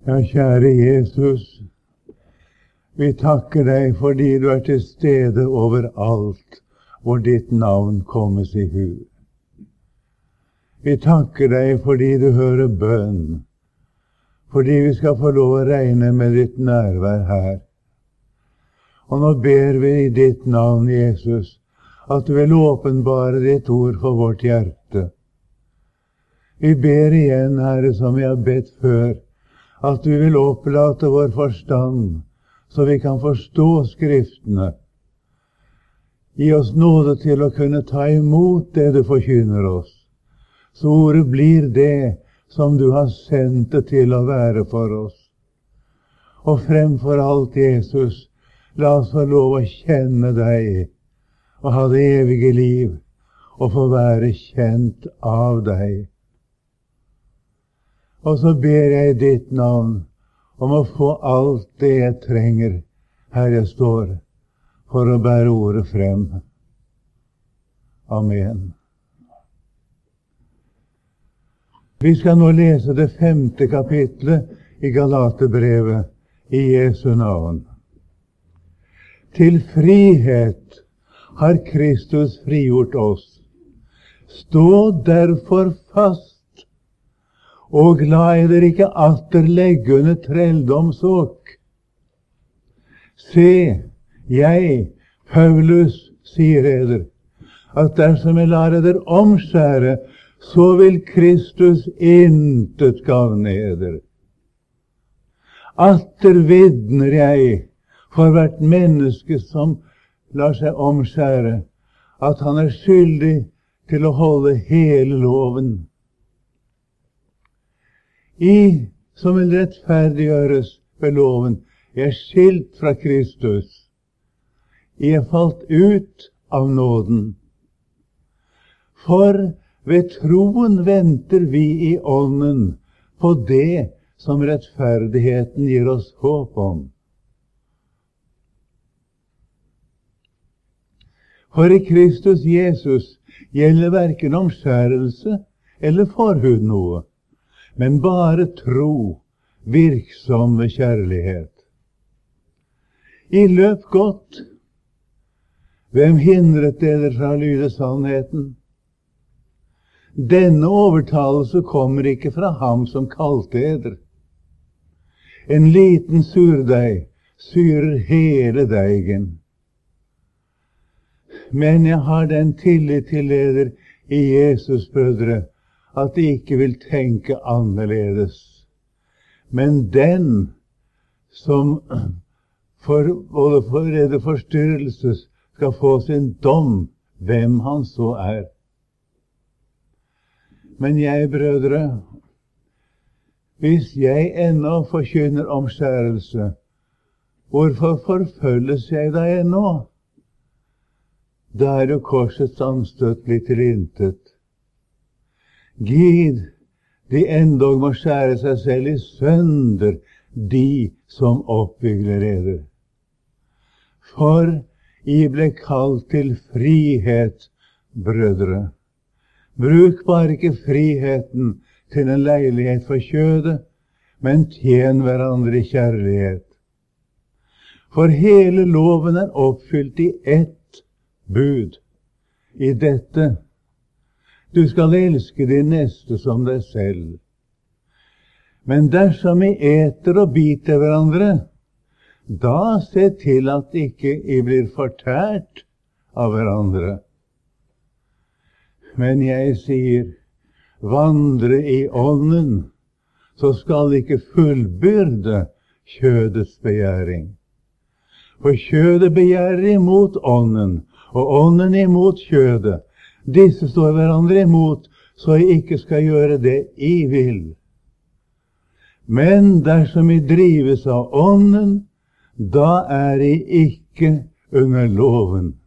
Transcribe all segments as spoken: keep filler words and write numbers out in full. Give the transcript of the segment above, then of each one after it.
Ja, kjære Jesus, vi takker deg fordi du er til stede overalt hvor ditt navn kommes i hu. Vi takker deg fordi du hører bønn, fordi vi skal få lov å regne med ditt nærvær her. Og nå ber vi i ditt navn, Jesus, at du vil åpenbare ditt ord for vårt hjerte. Vi ber igjen, Herre, som vi har bedt før, at du vil opplate vår forstand, så vi kan forstå Skriftene. Gi oss nåde til å kunne ta imot det du forkynner oss, så ordet blir det som du har sendt det til å være for oss. Og fremfor alt, Jesus, la oss få lov å kjenne deg, og ha det evige liv, og få være kjent av deg. Og så ber jeg i ditt navn om å få alt det jeg trenger her jeg står, for å bære ordet frem. Amen. Vi skal nå lese det femte kapitlet i Galaterbrevet i Jesu navn. Til frihet har Kristus frigjort oss. Stå derfor fast, og la eder ikke atter legge under trelldomsåk. Se, jeg, Paulus, sier eder, at dersom jeg lar eder omskjære, så vil Kristus intet gagne eder. Atter vidner jeg for hvert menneske som lar seg omskjære, at han er skyldig til å holde hele loven. I som vil rettferdiggjøres ved loven, er skilt fra Kristus. Jeg er falt ut av nåden. For ved troen venter vi i ånden på det som rettferdigheten gir oss håp om. For i Kristus Jesus gjelder hverken omskjærelse eller forhud noe, men bare tro, virksom ved kjærlighet. I løp godt, hvem hindret dere fra å lyde sannheten? Denne overtalelse kommer ikke fra ham som kalte eder. En liten surdeig syrer hele deigen. Men jeg har den tillit til eder i Jesus, brødre, at de ikke vil tenke annerledes. Men den som for både forrede forstyrrelse skal få sin dom, hvem han så er. Men jeg, brødre, hvis jeg ennå forkynner omskjærelse, hvorfor forfølges jeg da ennå? Da er jo korsets anstøtelig til intet. Gid, de endog må skjære seg selv i sønder, de som oppvigler eder. For I ble kalt til frihet, brødre. Bruk bare ikke friheten til en leilighet for kjødet, men tjen hverandre i kjærlighet. For hele loven er oppfylt i ett bud, i dette: du skal elske din neste som deg selv. Men dersom I eter og biter hverandre, da se til at ikke I blir fortært av hverandre. Men jeg sier, vandre I ånden, så skal ikke fullbyrde kjødets begjæring. For kjødet begjærer imot ånden, og ånden imot kjødet. Disse står hverandre imot, så I ikke skal gjøre det I vil. Men dersom I drives av ånden, da er I ikke under loven.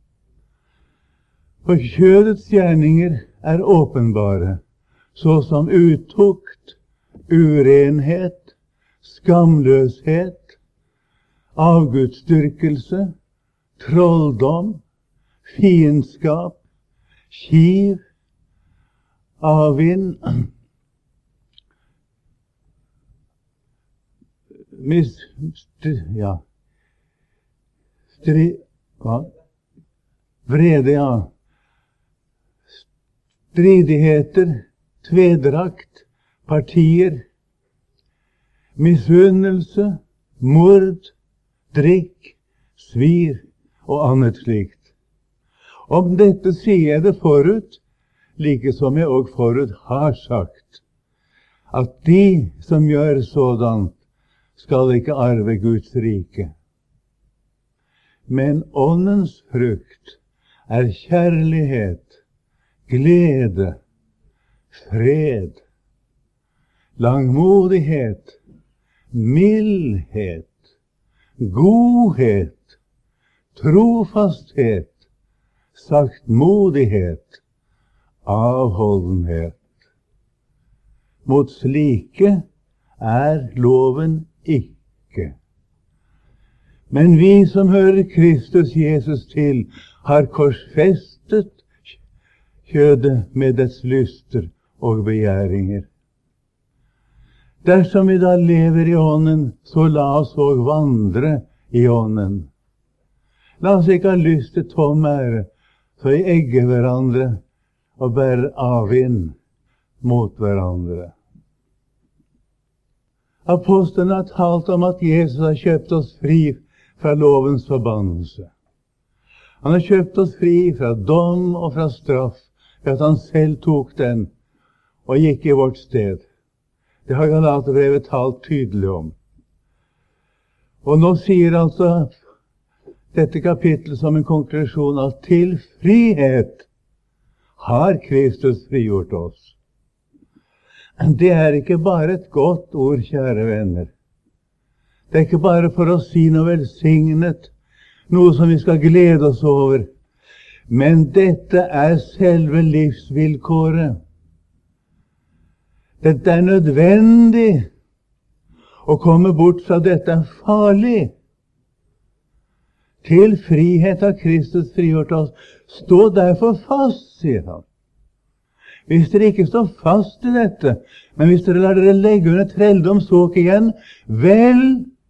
For kjødets gjerninger er åpenbare, så som utukt, urenhet, skamløshet, avgudsdyrkelse, trolldom, fiendskap, kiv, avvind, mis, st, ja, stri, hva? Vrede, ja. Stridigheter, tvedrakt, partier, misunnelse, mord, drikk, svir og annet slikt. Om dette sier jeg det forut, like som jeg og forut har sagt, at de som gjør sådan, skal ikke arve Guds rike. Men åndens frukt er kjærlighet, glede, fred, langmodighet, mildhet, godhet, trofasthet, saktmodighet, avholdenhet. Mot slike er loven ikke. Men vi som hører Kristus Jesus til, har korsfestet kjødet med dets lyster og begjæringer. Dersom vi da lever i ånden, så la oss og vandre i ånden. La oss ikke ha lyst til tom ære, så vi egger hverandre og bærer avvind mot hverandre. Apostelen har talt om at Jesus har kjøpt oss fri fra lovens forbannelse. Han har kjøpt oss fri fra dom og fra straff, ved at han selv tok den og gikk i vårt sted. Det har Galaterbrevet talt tydelig om. Og nå sier altså dette kapittel som en konklusjon at til frihet har Kristus frigjort oss. Det er ikke bare et godt ord, kjære venner. Det er ikke bare for å si noe velsignet, noe som vi skal glede oss over. Men dette er selve livsvilkåret. Dette er nødvendig. Å komme bort fra dette er farlig. Til frihet har Kristus frigjort oss. Stå derfor fast, sier han. Hvis dere ikke står fast i dette, men hvis dere lar dere legge under trelldomsåk igjen, vel,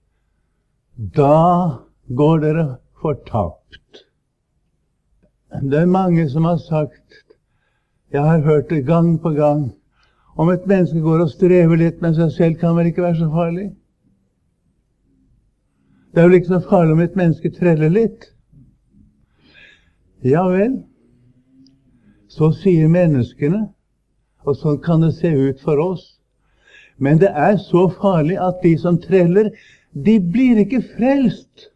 da går dere fortapt. Det er mange som har sagt, jeg har hørt det gang på gang, om et menneske går og strever litt med seg selv, kan vel ikke være så farlig? Det er vel ikke så farlig om et menneske treller litt? Ja vel. Så sier menneskene, og sånn kan det se ut for oss. Men det er så farlig at de som treller, de blir ikke frelst.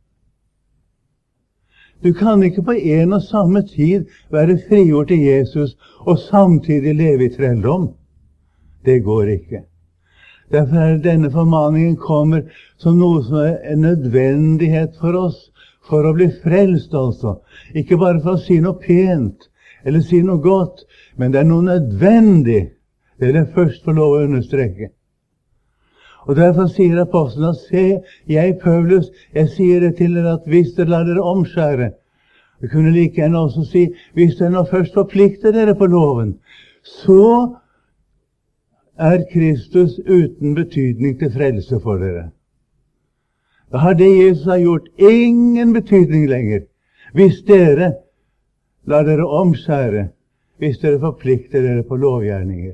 Du kan ikke på en og samme tid være frigjort i Jesus og samtidig leve i trelldom. Det går ikke. Derfor er denne formaningen kommer som noe som er en nødvendighet for oss, for å bli frelst altså. Ikke bare for å si noe pent, eller si noe godt, men det er noe nødvendig. Det er det først for lov å understreke. Og derfor sier apostelen, se, jeg Paulus, jeg sier det til dere at hvis dere lar dere omskjære, vi kunne like gjerne også si, hvis dere nå først forplikter dere på loven, så er Kristus uten betydning til frelse for dere. Da har det Jesus har gjort ingen betydning lenger, hvis dere lar dere omskjære, hvis dere forplikter dere på lovgjerninger.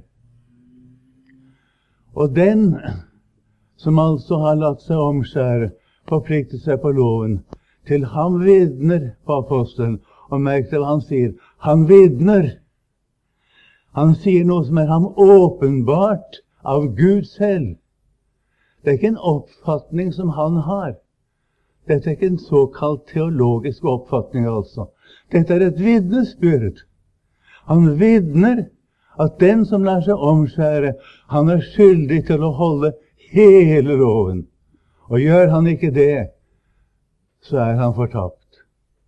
Og den som altså har latt seg omskjære, forplikter seg på loven, til han vidner på apostelen, og merk til hva han sier, han vidner. Han sier noe som er ham åpenbart av Gud selv. Det er ikke en oppfatning som han har. Dette er ikke en såkalt teologisk oppfatning altså. Dette er et vitnesbyrd. Han vidner at den som lar seg omskjære, han er skyldig til å holde hele loven. Og gjør han ikke det, så er han fortapt.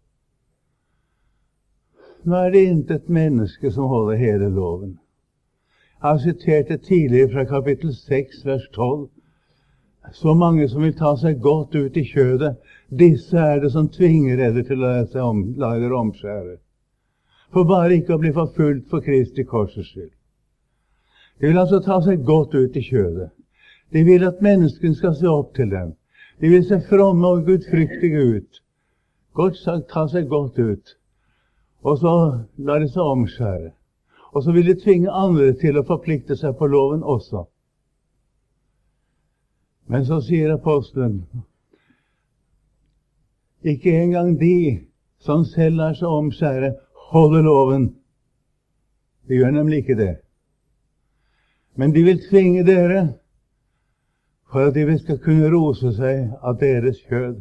Nå er det intet menneske som holder hele loven. Jeg har sitert det tidligere fra kapittel seks, vers tolv. Så mange som vil ta seg godt ut i kjødet, disse er det som tvinger dere til å la seg om, la dere omskjære. For bare ikke å bli forfulgt for Kristi korsets skyld. De vil altså ta seg godt ut i kjødet. De vil at menneskene skal se opp til dem. De vil se fromme og gudfryktige ut. Godt sagt, ta seg godt ut. Og så lar de seg omskjære. Og så vil de tvinge andre til å forplikte seg på loven også. Men så sier apostelen, ikke engang de som selv lar seg omskjære, holder loven. De gjør nemlig ikke det. Men de vil tvinge dere for at de skal kunne rose seg av deres kjød.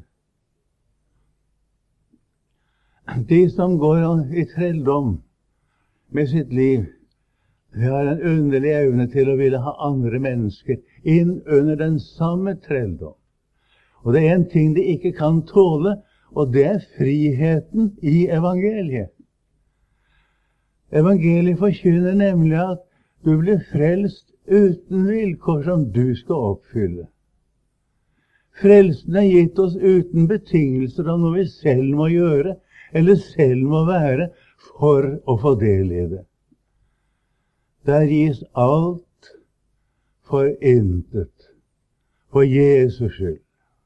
De som går i trelldom med sitt liv, de har en underlig evne til å ville ha andre mennesker inn under den samme trelldom. Og det er en ting de ikke kan tåle, og det er friheten i evangeliet. Evangeliet forkynner nemlig at du blir frelst uten vilkår som du skal oppfylle. Frelsen er gitt oss uten betingelser av noe vi selv må gjøre, eller selv må være for å få del i det. Der gis alt for intet, for Jesus skyld.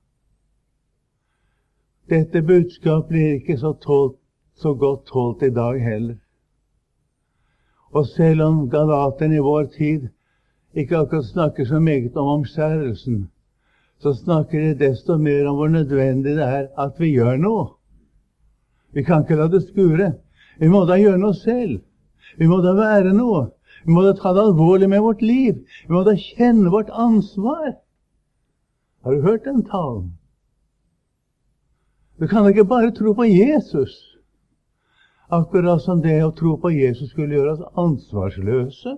Dette budskap blir ikke så, tålt, så godt tålt i dag heller. Og selv om galaterne i vår tid ikke akkurat snakker så meget om omskjærelsen, så snakker de desto mer om hvor nødvendig det er at vi gjør noe. Vi kan ikke la det skure. Vi må da gjøre noe selv. Vi må da være noe. Vi må da ta det alvorlig med vårt liv. Vi må da kjenne vårt ansvar. Har du hørt den talen? Du kan ikke bare tro på Jesus. Akkurat som det å tro på Jesus skulle gjøre oss ansvarsløse.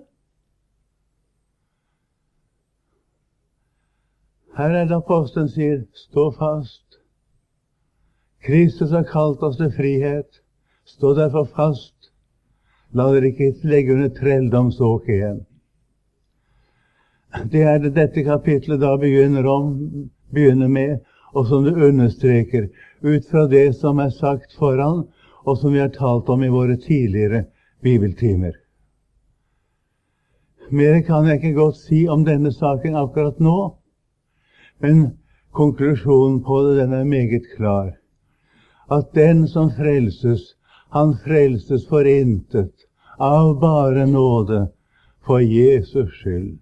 Her er det apostelen sier, stå fast. Kristus har kalt oss til frihet. Stå derfor fast. La dere ikke legge under trelldomsåk igjen. Det er det dette kapitlet da begynner, om, begynner med, og som det understreker, ut fra det som er sagt foran, og som vi har talt om i våre tidligere bibeltimer. Mer kan jeg ikke godt si om denne saken akkurat nå, men konklusjonen på det, den er meget klar. At den som frelses, han frelses for intet, av bare nåde, for Jesus skyld.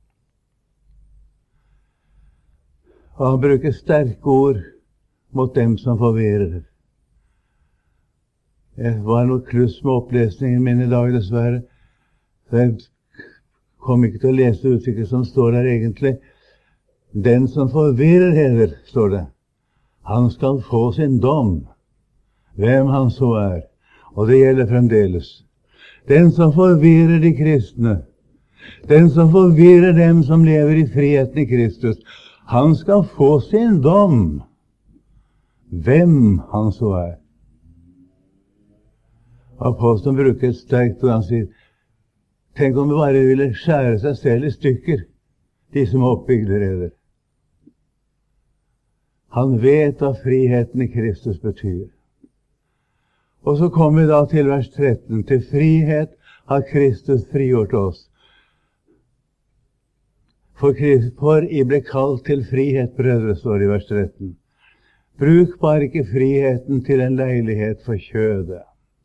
Og han bruker sterke ord mot dem som forvirrer. Det var noe kluss med opplesningen min i dag, dessverre. Så jeg kom ikke til å lese uttrykket som står der egentlig. Den som forvirrer heder, står det. Han skal få sin dom, hvem han så er. Og det gjelder fremdeles. Den som forvirrer de kristne, den som forvirrer dem som lever i friheten i Kristus, han skal få sin dom, hvem han så er. Apostelen bruker et sterkt ord. Han sier, tenk om vi bare ville skjære seg selv i stykker, de som er oppbygde reder. Han vet hva friheten i Kristus betyr. Og så kommer vi da til vers tretten. Til frihet har Kristus frigjort oss. For, for I ble kalt til frihet, brødre, står det i vers tretten. Bruk bare ikke friheten til en leilighet for kjødet.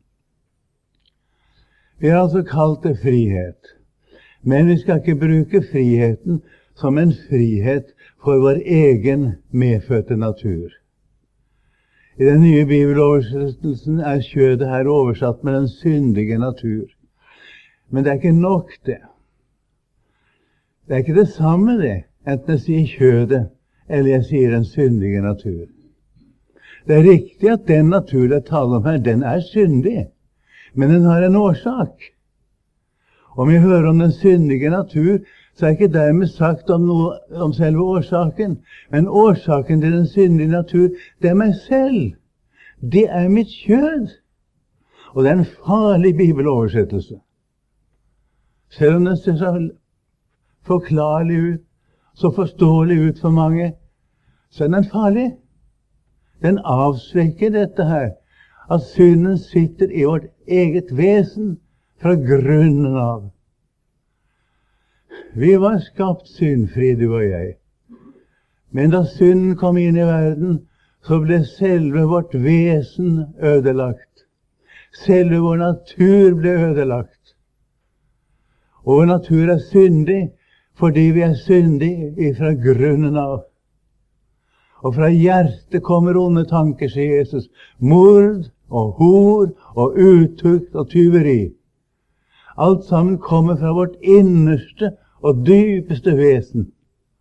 Vi har altså kalt det frihet. Men vi skal ikke bruke friheten som en frihet for vår egen medfødte natur. I den nye bibeloversettelsen er kjødet her oversatt med den syndige natur. Men det er ikke nok det. Det er ikke det samme det, enten jeg sier kjødet, eller jeg sier den syndige natur. Det er riktig at den natur det taler om her, den er syndig, men den har en årsak. Om vi hører om den syndige natur, så er ikke dermed sagt om, noe, om selve årsaken, men årsaken til den syndige natur, det er meg selv. Det er mitt kjød. Og det er en farlig bibeloversettelse. Selv om den ser så forklarlig ut, så forståelig ut for mange, så er den farlig. Den avsvekker dette her, at synden sitter i vårt eget vesen fra grunnen av. Vi var skapt syndfri, du og jeg. Men da synden kom inn i verden, så ble selve vårt vesen ødelagt. Selve vår natur ble ødelagt. Og vår natur er syndig, fordi vi er syndige fra grunnen av. Og fra hjertet kommer onde tanker, sier Jesus. Mord og hor og utukt og tyveri. Alt sammen kommer fra vårt innerste og dypeste vesen.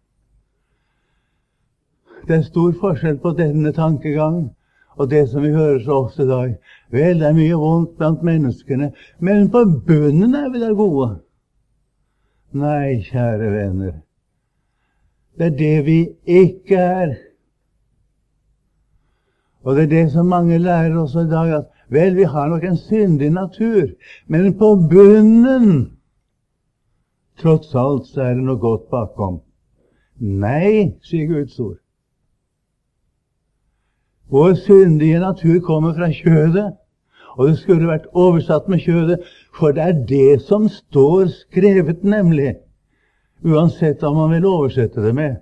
Det er stor forskjell på denne tankegang og det som vi hører så ofte i dag. Vel, det er mye vondt blant menneskene, men på bunnen er vi da gode. Nei, kjære venner. Det er det vi ikke er. Og det er det som mange lærer oss i dag, at vel, vi har nok en syndig natur, men på bunnen, tross alt, så er det noe godt bakom. Nei, sier Guds ord. Vår syndige natur kommer fra kjødet, og det skulle vært oversatt med kjødet, for det er det som står skrevet nemlig, uansett om man vil oversette det med.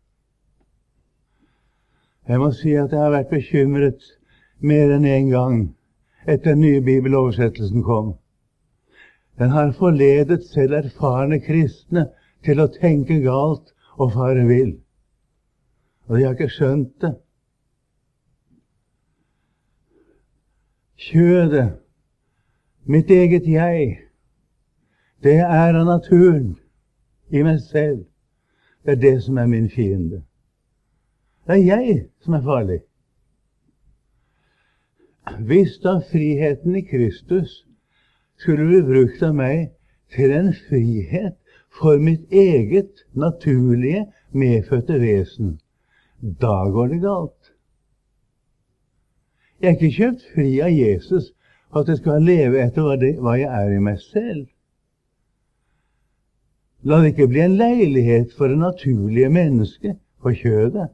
Jeg må si at jeg har vært bekymret mer enn en gang etter den nye bibeloversettelsen kom. Den har forledet selv erfarne kristne til å tenke galt og fare vill. Og de har ikke skjønt det. Kjødet, mitt eget jeg, det er av naturen i meg selv. Det er det som er min fiende. Det er jeg som er farlig. Hvis da friheten i Kristus skulle bli brukt av meg til en frihet for mitt eget naturlige, medfødte vesen, da går det galt. Jeg er ikke kjøpt fri av Jesus for at jeg skal leve etter hva, det, hva jeg er i meg selv. La det ikke bli en leilighet for det naturlige mennesket, for kjødet.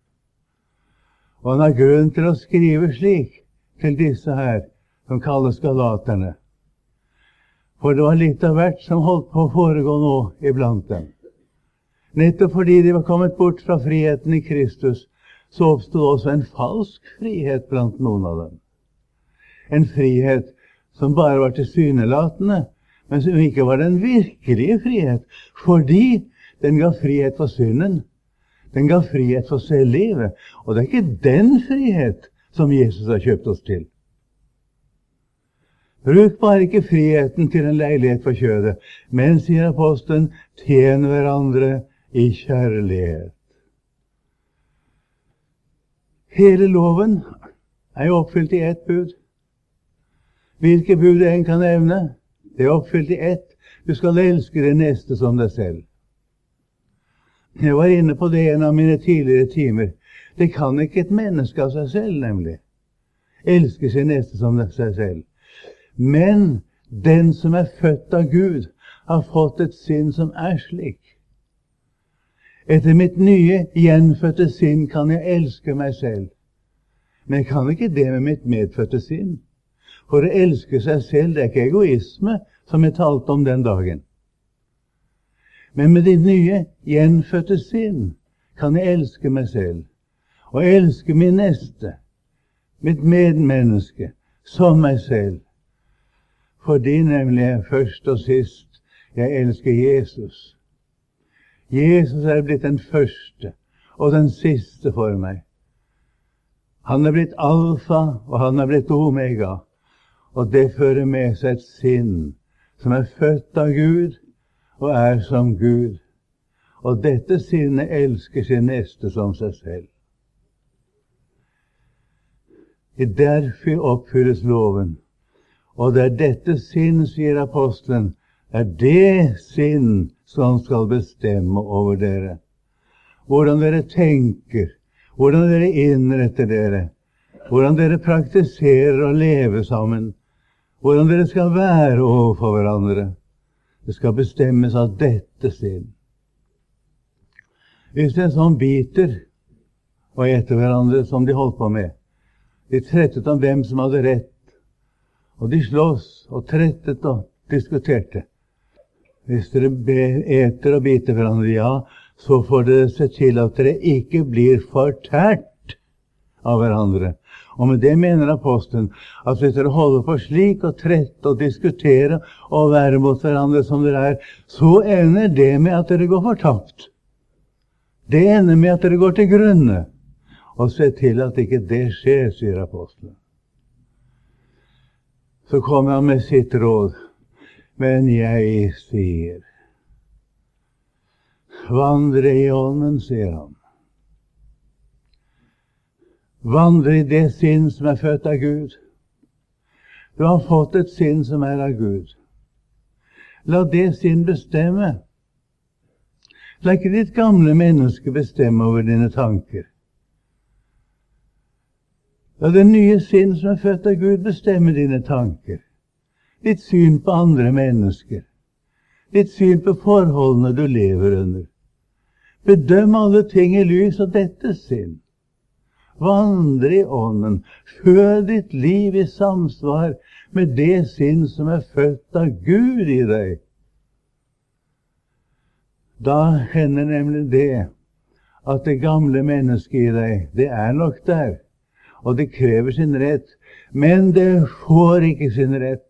Og han har grunn til å skrive slik til disse her, som kalles galaterne. For det var litt av hvert som holdt på å foregå nå iblant dem. Nettopp fordi de var kommet bort fra friheten i Kristus, så oppstod også en falsk frihet blant noen av dem. En frihet som bare var tilsynelatende, men som ikke var den virkelige frihet, fordi den ga frihet for synden. Den ga frihet for selvlivet, og det er ikke den frihet som Jesus har kjøpt oss til. Bruk bare ikke friheten til en leilighet for kjødet, men, sier apostelen, tjen hverandre i kjærlighet. Hele loven er jo oppfylt i ett bud. Hvilke bud det en kan nevne, det er oppfylt i ett. Du skal elske det neste som deg selv. Jeg var inne på det i en av mine tidligere timer. Det kan ikke et menneske av seg selv, nemlig. Elske sin neste som seg selv. Men den som er født av Gud, har fått et sinn som er slik. Etter mitt nye, gjenfødte sinn kan jeg elske meg selv. Men jeg kan ikke det med mitt medfødte sinn. For å elske seg selv, det er ikke egoisme, som jeg talte om den dagen. Men med ditt nye, gjenfødte sinn kan jeg elske meg selv, og elske min neste, mitt medmenneske, som meg selv. Fordi nemlig jeg først og sist, jeg elsker Jesus. Jesus er blitt den første og den siste for meg. Han er blitt alfa, og han er blitt omega, og det fører med seg et sinn som er født av Gud, og er som Gud. Og dette sinnet elsker sin neste som seg selv. Derfor oppfylles loven. Og det er dette sinn, sier apostelen, er det sinn som skal bestemme over dere. Hvordan dere tenker, hvordan dere innretter dere, hvordan dere praktiserer å leve sammen, hvordan dere skal være overfor hverandre. Det skal bestemmes av dette sinn. Hvis det er sånn biter og etter hverandre som de holdt på med, de trettet om hvem som hadde rett, og de slåss og trettet og diskuterte. Hvis dere eter og biter hverandre, ja, så får dere se til at dere ikke blir fortært av hverandre. Og med det mener apostelen at hvis dere holder på slik og trette og diskutere og være mot hverandre som dere er, så ender det med at dere går fortapt. Det ender med at dere går til grunne. Og se til at ikke det skjer, sier apostelen. Så kommer han med sitt råd. Men jeg sier, vandre i ånden, sier han. Vandre i det sinn som er født av Gud. Du har fått et sinn som er av Gud. La det sinn bestemme. La ikke ditt gamle menneske bestemme over dine tanker. La det nye sinn som er født av Gud bestemme dine tanker. Ditt syn på andre mennesker. Ditt syn på forholdene du lever under. Bedøm alle ting i lys av dette sinn. Vandre i ånden. Før ditt liv i samsvar med det sinn som er født av Gud i deg. Da hender nemlig det at det gamle mennesket i deg, det er nok der, og det krever sin rett, men det får ikke sin rett.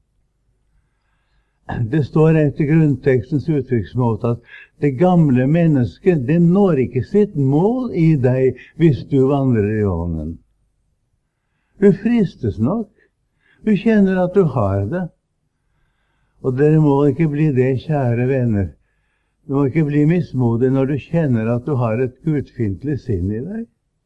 Det står etter grunntekstens uttrykksmåte at det gamle mennesket, det når ikke sitt mål i deg hvis du vandrer i ånden. Du fristes nok. Du kjenner at du har det. Og dere må ikke bli det, kjære venner. Du må ikke bli mismodig når du kjenner at du har et gudfiendtlig sinn i deg.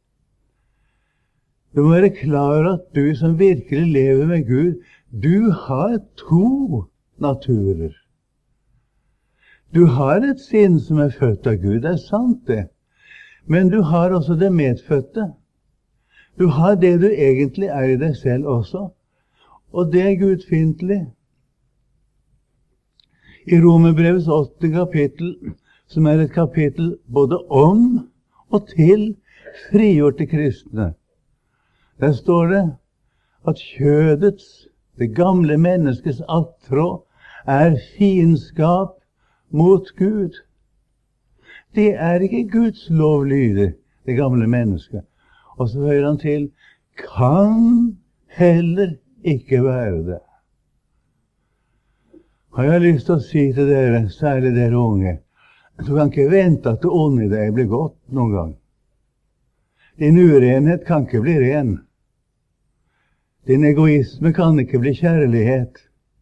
Du må være klar over at du som virkelig lever med Gud, du har to naturer. Du har et sinn som er født av Gud, det er sant det. Men du har også det medfødte. Du har det du egentlig er i deg selv også. Og det er gudfiendtlig. I Romerbrevets åttende kapittel, som er et kapittel både om og til frigjorte kristne, der står det at kjødets, det gamle menneskets attråd, er fiendskap mot Gud. Det er ikke Guds lovlydig, det gamle mennesket. Og så hører han til, kan heller ikke være det. Og jeg har lyst til å si til dere, særlig dere unge, du kan ikke vente at det onde i deg blir godt noen gang. Din urenhet kan ikke bli ren. Din egoisme kan ikke bli kjærlighet.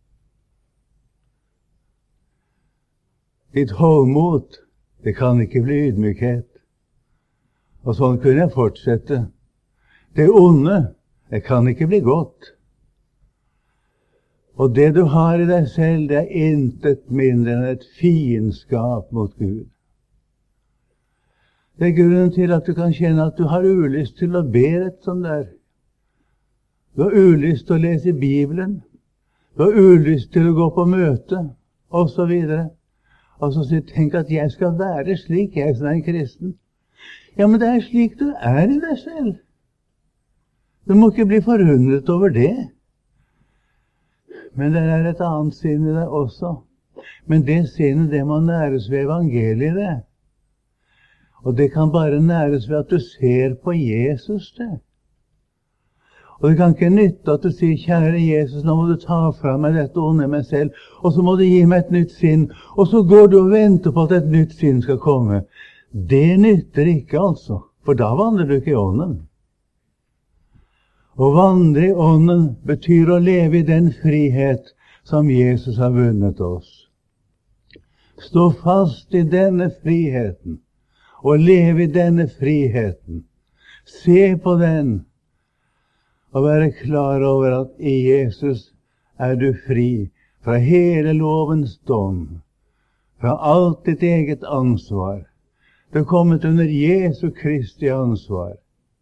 Ditt hovmot, det kan ikke bli ydmykhet. Og sånn kunne jeg fortsette. Det onde, det kan ikke bli godt. Og det du har i deg selv, det er intet mindre enn et fiendskap mot Gud. Det er grunnen til at du kan kjenne at du har ulyst til å be rett som det er. Du har ulyst til å lese Bibelen. Du har ulyst til å gå på møte, og så videre. Og så sier, tenk at jeg skal være slik, jeg som er en kristen. Ja, men det er slik du er i deg selv. Du må ikke bli forundret over det. Men det er et annet sinn i deg også. Men det sinnet, det må næres ved evangeliet, det. Og det kan bare næres ved at du ser på Jesus, det. Og det kan ikke nytte at du sier, kjære Jesus, nå må du ta fra meg dette onde meg selv, og så må du gi meg et nytt sinn, og så går du og venter på at et nytt sinn skal komme. Det nytter ikke, altså, for da vandrer du ikke i ånden. Å vandre i ånden betyr å leve i den frihet som Jesus har vunnet oss. Stå fast i denne friheten, og leve i denne friheten. Se på den, og være klar over at i Jesus er du fri fra hele lovens dom, fra alt ditt eget ansvar. Du er kommet under Jesu Kristi ansvar.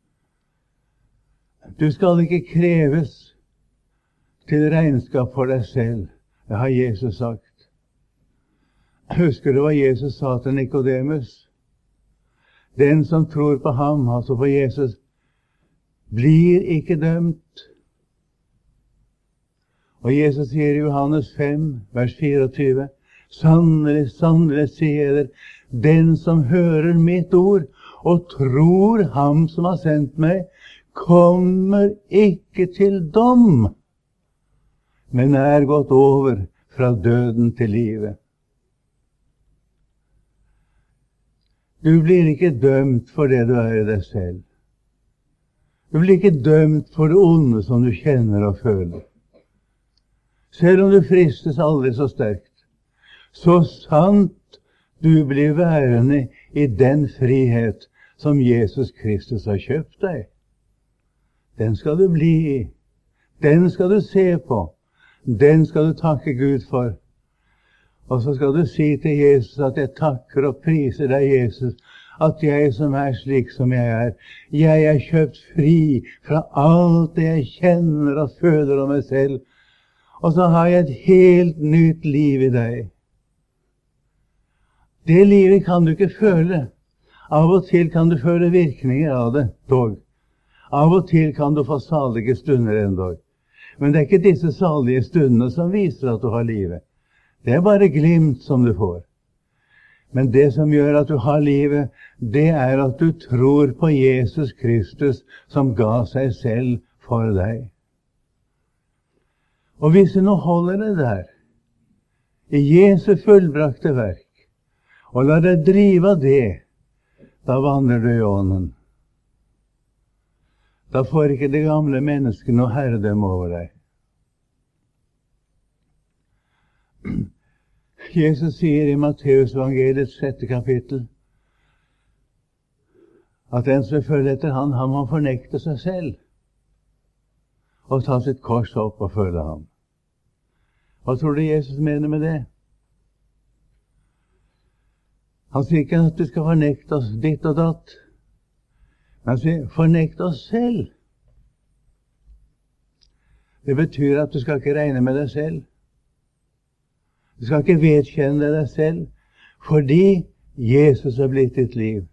Du skal ikke kreves til regnskap for deg selv, det har Jesus sagt. Husker du hva Jesus sa til Nikodemus? Den som tror på ham, altså på Jesus, blir ikke dømt. Og Jesus sier i Johannes fem, vers fireogtyve, Sannelig, sannelig sier dere, den som hører mitt ord og tror ham som har sendt meg, kommer ikke til dom, men er gått over fra døden til livet. Du blir ikke dømt for det du er i deg selv. Du blir ikke dømt for det onde som du kjenner og føler. Selv om du fristes aldri så sterkt, så sant du blir værende i den frihet som Jesus Kristus har kjøpt deg. Den skal du bli i. Den skal du se på. Den skal du takke Gud for. Og så skal du si til Jesus at jeg takker og priser deg, Jesus, at jeg som er slik som jeg er, jeg er kjøpt fri fra alt det jeg kjenner og føler om meg selv. Og så har jeg et helt nytt liv i deg. Det livet kan du ikke føle. Av og til kan du føle virkninger av det, dog. Av og til kan du få salige stunder en dag. Men det er ikke disse salige stundene som viser at du har livet. Det er bare glimt som du får. Men det som gjør at du har livet, det er at du tror på Jesus Kristus som ga seg selv for deg. Og hvis du nå holder det der, i Jesu fullbrakte verk, og lar deg drive av det, da vandrer du i ånden. Da får ikke det gamle mennesket noe herredømme over deg. Jesus sier i Matteus evangeliets sjette kapittel at den som følger etter han, han må fornekte seg selv og ta sitt kors opp og følge ham. Hva tror du Jesus mener med det? Han sier ikke at du skal fornekte oss ditt og datt. Han sier fornekte oss selv. Det betyr at du skal ikke regne med deg selv. Du skal ikke vedkjenne deg selv, fordi Jesus har blitt ditt liv.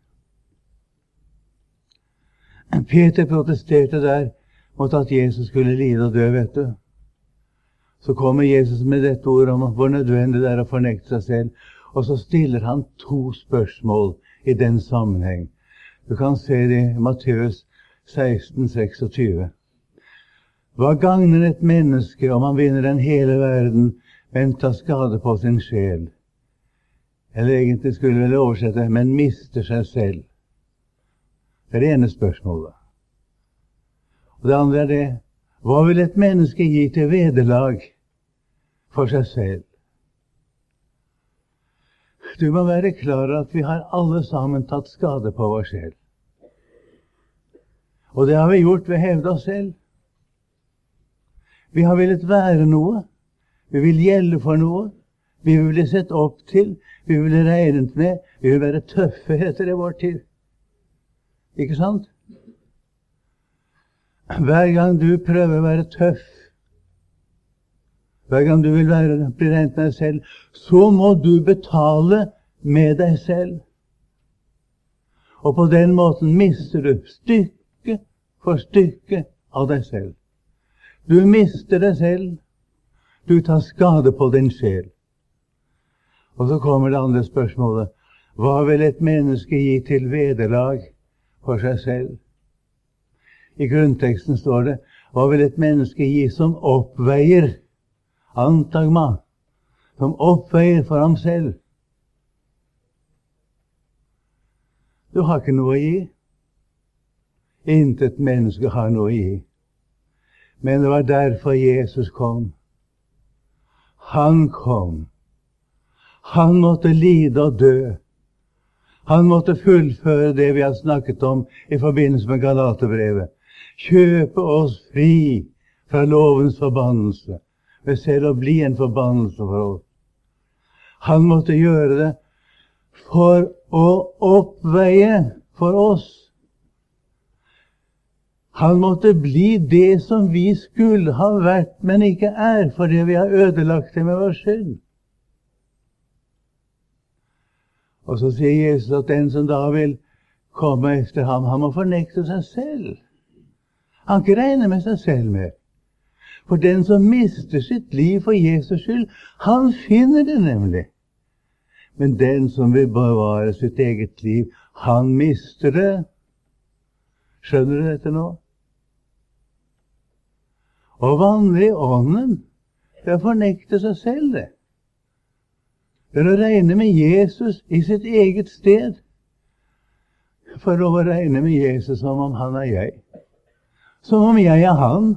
Peter protesterte der mot at Jesus skulle lide og dø, vet du. Så kommer Jesus med dette ordet om hvor nødvendig det er å fornekte seg selv, og så stiller han to spørsmål i den sammenheng. Du kan se det i Matteus seksten seksogtyve. Hva gagner et menneske om han vinner den hele verden, men tar skade på sin sjel? Eller egentlig skulle vel oversette, men mister seg selv. Det er det ene spørsmålet. Og det andre er det, hva vil et menneske gi til vederlag for seg selv? Du må være klar over at vi har alle sammen tatt skade på vår sjel. Og det har vi gjort ved å hevde oss selv. Vi har villet være noe. Vi vil gjelde for noe. Vi vil bli sett opp til. Vi vil bli regnet med. Vi vil være tøffe, heter det i vår tid. Ikke sant? Hver gang du prøver å være tøff, hver gang du vil være, bli regnet med deg selv, så må du betale med deg selv. Og på den måten mister du stykke for stykke av deg selv. Du mister deg selv. Du tar skade på din sjel. Og så kommer det andre spørsmålet. Hva vil et menneske gi til vederlag for seg selv? I grunnteksten står det, hva vil et menneske gi som oppveier, antagma, som oppveier for ham selv? Du har ikke noe å gi. Intet menneske har noe å gi. Men det var derfor Jesus kom. Han kom. Han måtte lide og dø. Han måtte fullføre det vi har snakket om i forbindelse med Galaterbrevet. Kjøpe oss fri fra lovens forbannelse, ved selv å bli en forbannelse for oss. Han måtte gjøre det for å oppveie for oss. Han måtte bli det som vi skulle ha vært, men ikke er, fordi vi har ødelagt det med vår synd. Og så sier Jesus at den som da vil komme efter ham, han må fornekte seg selv. Han kan ikke regne med seg selv mer. For den som mister sitt liv for Jesus skyld, han finner det nemlig. Men den som vil bevare sitt eget liv, han mister det. Skjønner du dette nå? Og vandre i ånden, det er å fornekte seg selv det. Det er å regne med Jesus i sitt eget sted. For å regne med Jesus som om han er jeg. Som om jeg er han.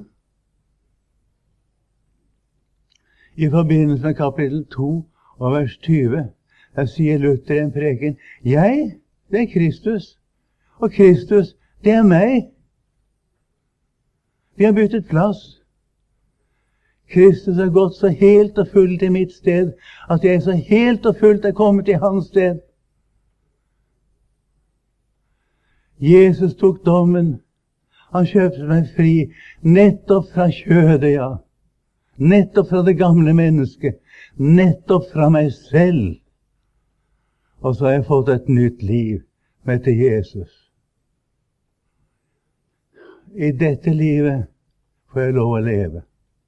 I forbindelse med kapittel to og vers tyve, der sier Luther i en preken, jeg, det er Kristus, og Kristus, det er meg. Vi har byttet plass. Kristus har gått så helt og fullt i mitt sted, at jeg så helt og fullt er kommet i hans sted. Jesus tok dommen. Han kjøpte meg fri, nettopp fra kjødet, ja. Nettopp fra det gamle mennesket. Nettopp fra meg selv. Og så har jeg fått et nytt liv med til Jesus. I dette livet får jeg lov å leve.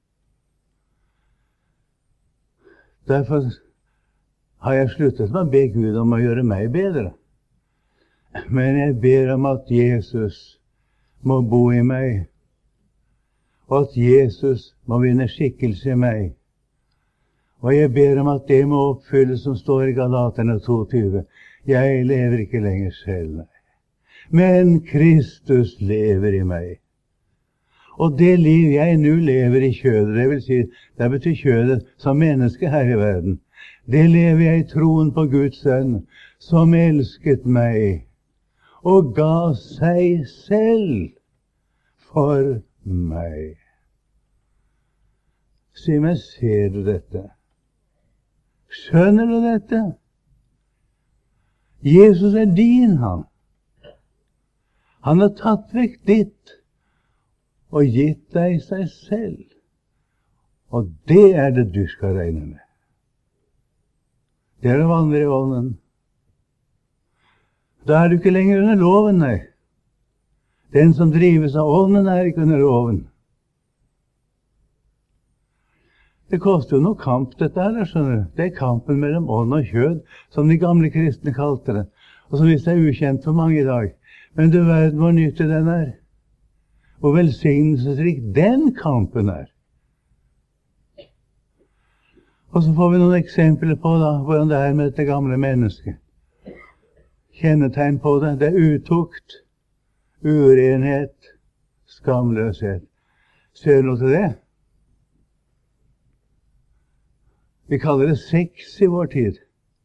Derfor har jeg sluttet med å be Gud om å gjøre meg bedre. Men jeg ber om at Jesus må bo i meg, og at Jesus må vinne skikkelse i meg. Og jeg ber om at det må oppfylles som står i Galaterne to tyve. Jeg lever ikke lenger selv, nei. Men Kristus lever i meg. Og det liv jeg nå lever i kjødet, det vil si, det betyr kjødet som menneske her i verden, det lever jeg i troen på Guds sønn, som elsket meg, og ga seg selv for meg. Si meg, ser du dette? Skjønner du dette? Jesus er din, han. Han har tatt vekk ditt, og gitt deg seg selv. Og det er det du skal regne med. Det er å vandre i ånden. Da er du ikke lenger under loven, nei. Den som drives av ånden er ikke under loven. Det koster jo noe kamp, dette her, skjønner du. Det er kampen mellom ånd og kjød, som de gamle kristne kalte det, og som visst er ukjent for mange i dag. Men du verden hvor nyttig den er. Hvor velsignelsesrik den kampen er. Og så får vi noen eksempler på da, hvordan det er med dette gamle mennesket. Kjennetegn på det, det er utukt, urenhet, skamløshet. Ser du noe til det? Vi kaller det sex i vår tid.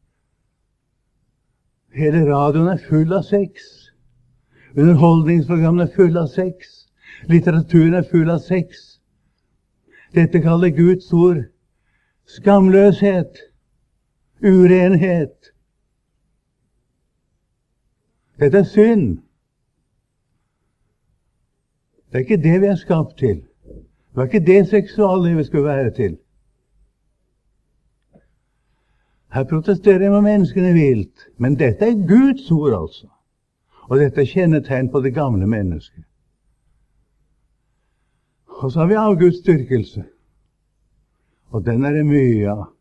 Hele radioen er full av sex. Underholdningsprogrammene er full av sex. Litteraturen er full av sex. Dette kaller Guds ord skamløshet, urenhet. Dette er synd. Det er ikke det vi er skapt til. Det var ikke det seksuallivet skulle være til. Her protesterer jeg med menneskene vilt, men dette er Guds ord altså. Og dette er kjennetegn på det gamle mennesket. Og så har vi avgudsdyrkelse. Og den er det mye av.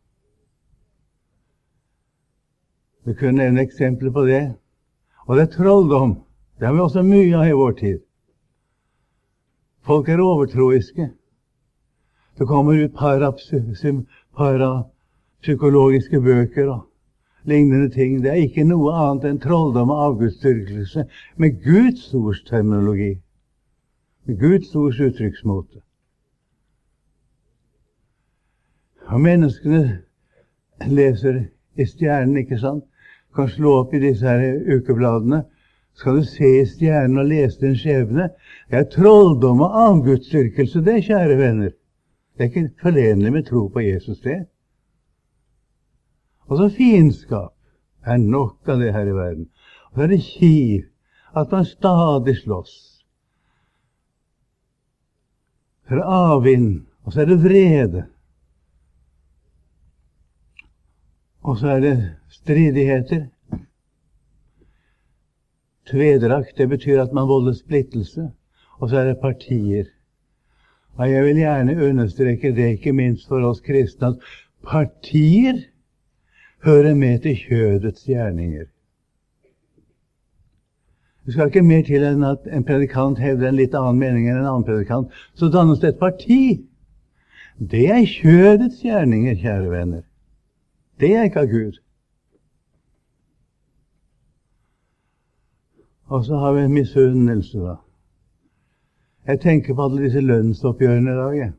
Vi kunne nevne eksempler på det. Og det er trolldom. Det har vi også mye av i vår tid. Folk er overtroiske. Det kommer ut parapsykologiske bøker og lignende ting. Det er ikke noe annet enn trolldom og avgudsdyrkelse med Guds ords terminologi. Med Guds ords uttrykksmåte. Og menneskene leser i stjernen, ikke sant? Kan slå opp i disse her ukebladene. Skal du se i stjernen og lese din skjebne? Det er trolldom og avgudsdyrkelse, det, kjære venner. Det er ikke forlenlig med tro på Jesus, det. Og så fiendskap er nok av det her i verden. Og så er det kiv, at man stadig slåss. Så er det avvind, og så er det vrede. Og så er det stridigheter. Tvedrakt, det betyr at man volder splittelse. Og så er det partier. Og jeg vil gjerne understreke det, ikke minst for oss kristne, at partier hører med til kjødets gjerninger. Det skal ikke mer til enn at en predikant hevder en litt annen mening enn en annen predikant. Så dannes det et parti. Det er kjødets gjerninger, kjære venner. Det er ikke av Gud. Og så har vi en misunnelse, da. Jeg tenker på alle disse lønnsoppgjørene i dag. Ja.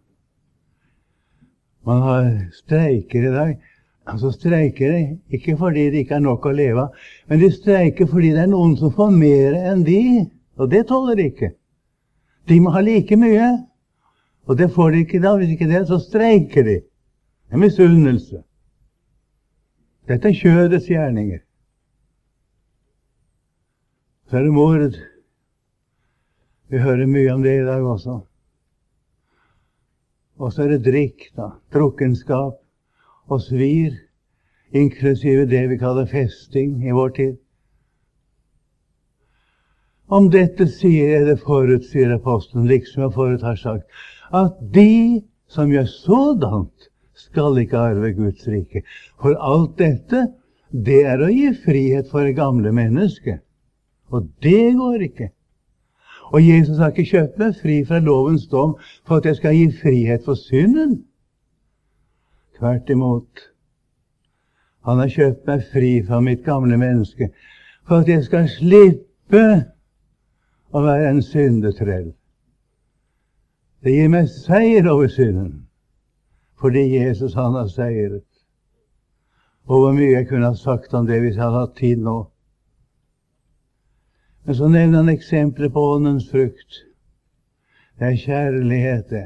Man har streiker i dag. Altså streiker de, ikke fordi de ikke har nok å leve av, men de streiker fordi det er noen som får mer enn de, og det tåler de ikke. De må ha like mye, og det får de ikke da. Hvis ikke det, så streiker de. Det er misunnelse. Dette er kjødets gjerninger. Så er det mord. Vi hører mye om det i dag også. Og så er det drikk, da. Drukkenskap og svir, inklusive det vi kaller festing i vår tid. Om dette sier jeg det forut, sier apostelen, liksom jeg forut har sagt, at de som gjør sådant, skal ikke arve Guds rike. For alt dette, det er å gi frihet for det gamle mennesket. Og det går ikke. Og Jesus har ikke kjøpt meg fri fra lovens dom for at jeg skal gi frihet for synden. Tvert imot. Han har kjøpt meg fri fra mitt gamle menneske for at jeg skal slippe å være en syndetrell. Det gir meg seier over synden, fordi Jesus han har seiret. Og hvor mye jeg kunne ha sagt om det hvis jeg hadde hatt tid nå. Men så nevner han eksempler på åndens frukt. Det er kjærlighet, det.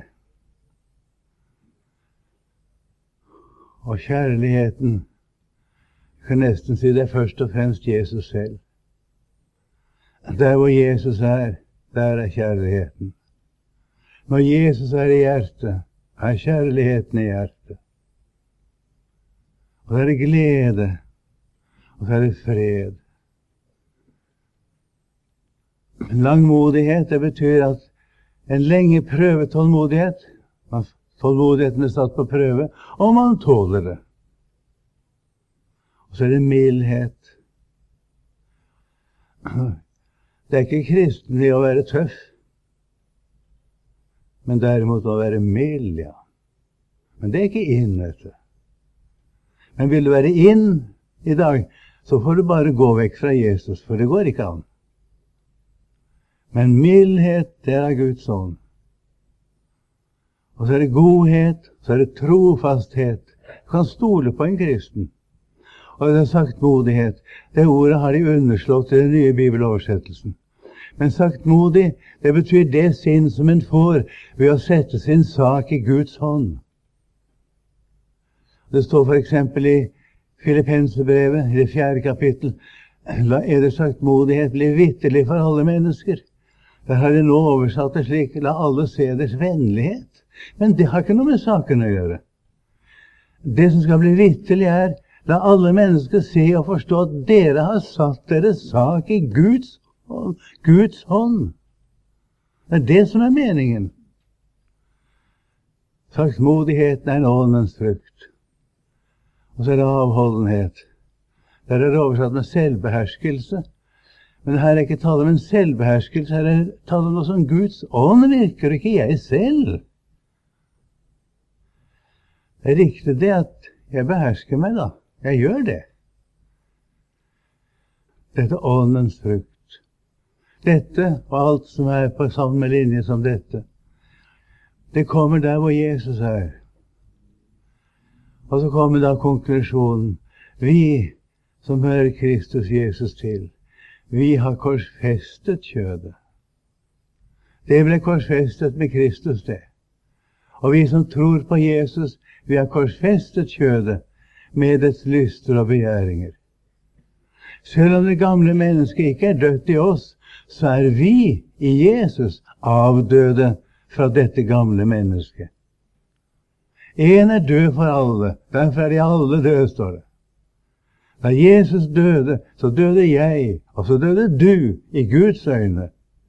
Og kjærligheten, jeg kan nesten si det er først og fremst Jesus selv. Der hvor Jesus er, der er kjærligheten. Når Jesus er i hjertet, er kjærligheten i hjertet. Og så er det glede, og så er det fred. Langmodighet, det betyr at en lenge prøver tålmodighet. Tålmodigheten er satt på prøve, og man tåler det. Og så er det mildhet. Det er ikke kristelig å være tøff, men derimot å være mild, ja. Men det er ikke inn, vet du. Men vil du være inn i dag, så får du bare gå vekk fra Jesus, for det går ikke an. Men mildhet, det er av Guds ånd. Og så er det godhet, så er det trofasthet. Du kan stole på en kristen. Og det er saktmodighet. Det ordet har de underslått i den nye bibeloversettelsen. Men saktmodig, det betyr det sinn som en får ved å sette sin sak i Guds hånd. Det står for eksempel i Filippenserbrevet, i det fjerde kapittel, la eders saktmodighet bli vitterlig for alle mennesker. Der har de nå oversatt det slik, la alle se deres vennlighet. Men det har ikke noe med saken å gjøre. Det som skal bli vitterlig er, la alle mennesker se og forstå at dere har satt deres sak i Guds hånd. Guds hånd. Det er det som er meningen. Saktmodigheten er en åndens frukt. Og så er det avholdenhet. Der er det oversatt med selvbeherskelse. Men her er ikke tale om en selvbeherskelse, her er tale om noe som Guds ånd virker, ikke jeg selv. Det er riktig det at jeg behersker meg da. Jeg gjør det. Dette er åndens frukt. Dette og alt som er på samme linje som dette, det kommer der hvor Jesus er. Og så kommer da konklusjonen. Vi som hører Kristus Jesus til, vi har korsfestet kjødet. Det ble korsfestet med Kristus, det. Og vi som tror på Jesus, vi har korsfestet kjødet med dets lyster og begjæringer. Selv om det gamle mennesket ikke er dødt i oss, så er vi i Jesus avdøde fra dette gamle mennesket. En er død for alle, derfor er de alle døde, står det. Da Jesus døde, så døde jeg, og så døde du i Guds øyne.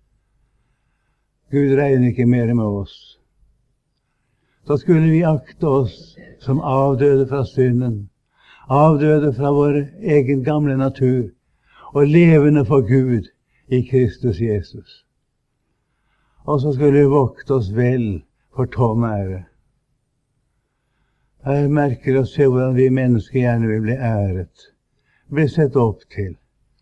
Gud regner ikke mer med oss. Så skulle vi akte oss som avdøde fra synden, avdøde fra vår egen gamle natur, og levende for Gud i Kristus Jesus. Og så skulle vi vokte oss vel for tom ære. Jeg merker og ser hvordan vi mennesker gjerne vil bli æret, bli sett opp til.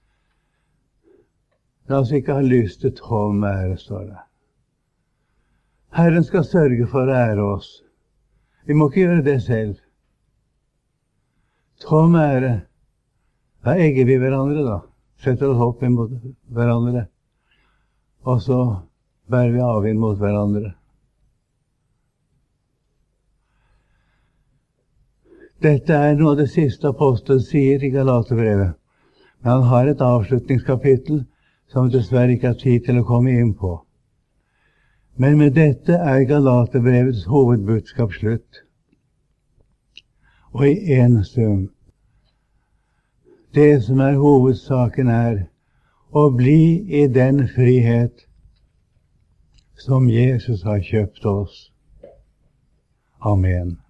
La oss ikke ha lyst til tom ære, står det. Herren skal sørge for å ære oss. Vi må ikke gjøre det selv. Tom ære, da egger vi hverandre da. Setter oss opp imot hverandre. Og så bærer vi avvind mot hverandre. Dette er noe av det siste apostelen sier i Galaterbrevet. Men han har et avslutningskapittel som dessverre ikke har tid til å komme inn på. Men med dette er Galaterbrevets hovedbudskap slutt. Og i en sum. Det som er hovedsaken er å bli i den frihet som Jesus har kjøpt oss. Amen.